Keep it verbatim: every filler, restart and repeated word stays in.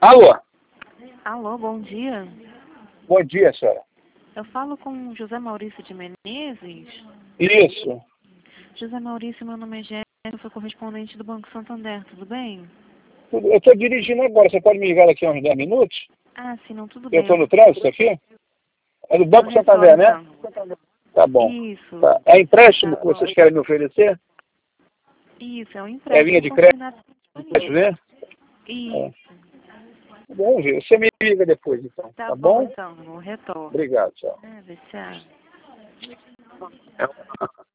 Alô? Alô, bom dia. Bom dia, senhora. Eu falo com José Maurício de Menezes. Isso. José Maurício, meu nome é Jéssica, eu sou correspondente do Banco Santander, tudo bem? Eu estou dirigindo agora, você pode me ligar daqui a uns dez minutos? Ah, sim, não, tudo Eu bem. estou no trânsito aqui? É do Banco Eu Santander, retorno, né? então. Tá bom. Isso. Tá. É empréstimo Tá que bom. vocês querem me oferecer? Isso, é um É linha empréstimo de crédito, consignado disponível. né? É. Isso. Bom, Gil, você me liga depois, então. Tá Tá bom, bom? então, eu retorno. Obrigado, tchau. É, vê se acha.